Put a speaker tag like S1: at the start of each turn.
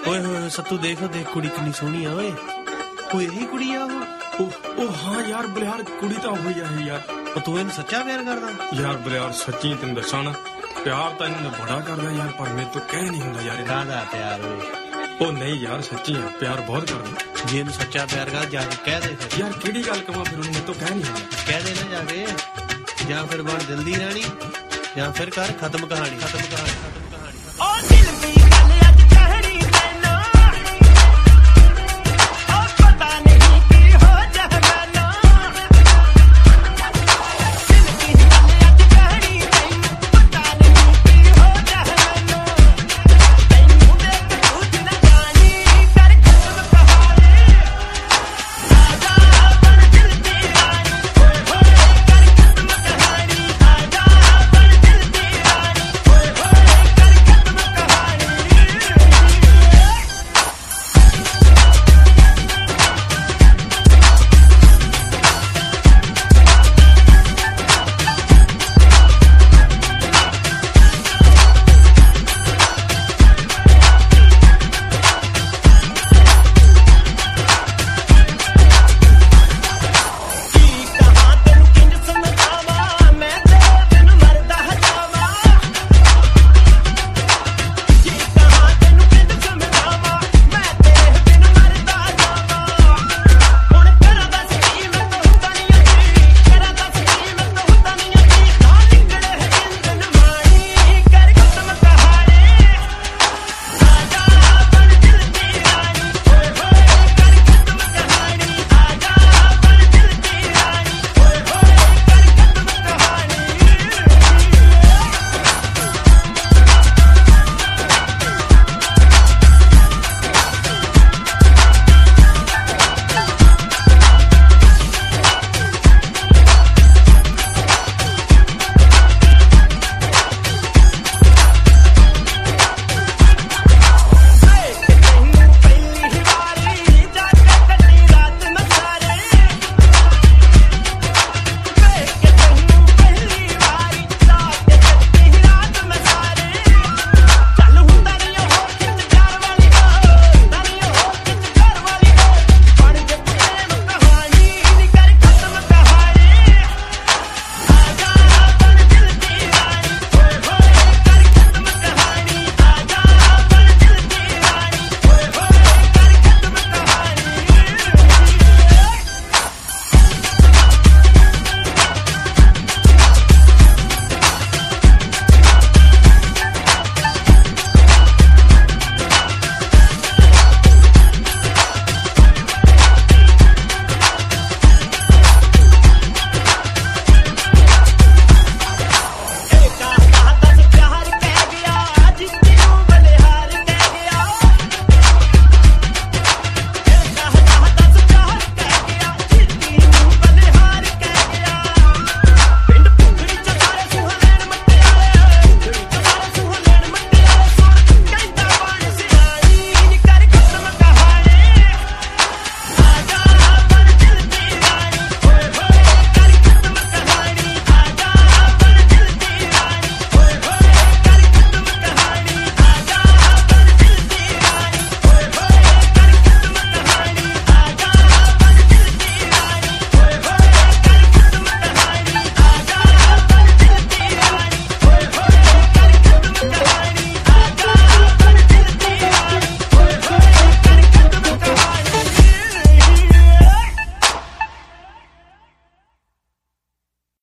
S1: ਓਏ ਹੋਏ ਸੱਤੂ ਦੇਖ ਦੇਖ ਕੁੜੀ ਕਿੰਨੀ ਸੋਹਣੀ ਆ ਓਏ। ਕੋਈ ਇਹੀ ਕੁੜੀ ਆ
S2: ਉਹ ਹਾਂ ਯਾਰ ਬਲਿਆਰ ਕੁੜੀ ਤਾਂ ਉਹੀ ਆ ਯਾਰ।
S1: ਤੂੰ ਇਹਨੂੰ ਸੱਚਾ ਪਿਆਰ ਕਰਦਾ
S2: ਯਾਰ ਬਲਿਆਰ ਸੱਚੀ ਤੈਨੂੰ ਦੱਸਾਂ ਨਾ ਪਿਆਰ ਤਾਂ ਇਹਨੂੰ ਬੜਾ ਕਰਦਾ ਯਾਰ ਪਰ ਮੇਰੇ ਤੋਂ ਕਹਿ ਨਹੀਂ ਹੁੰਦਾ ਯਾਰ।
S1: ਕਾਹਦਾ ਪਿਆਰ ਓਏ?
S2: ਉਹ ਨਹੀਂ ਯਾਰ ਸੱਚੀ ਆ ਪਿਆਰ ਬਹੁਤ ਕਰਦਾ।
S1: ਜੇ ਇਹਨੂੰ ਸੱਚਾ ਪਿਆਰ ਕਰ ਜਾ ਕੇ ਕਹਿ ਦੇ ਫਿਰ।
S2: ਯਾਰ ਕਿਹੜੀ ਗੱਲ ਕਵਾਂ ਫਿਰ ਉਹਨੂੰ ਮੇਰੇ ਤੋਂ ਕਹਿ ਨਹੀਂ ਹੁੰਦਾ।
S1: ਕਹਿ ਦੇ ਨਾ ਜਾ ਕੇ ਜਾਂ ਫਿਰ ਬਣ ਦਿਲ ਦੀ ਰਾਣੀ ਜਾਂ ਫਿਰ ਕਰ ਖਤਮ ਕਹਾਣੀ।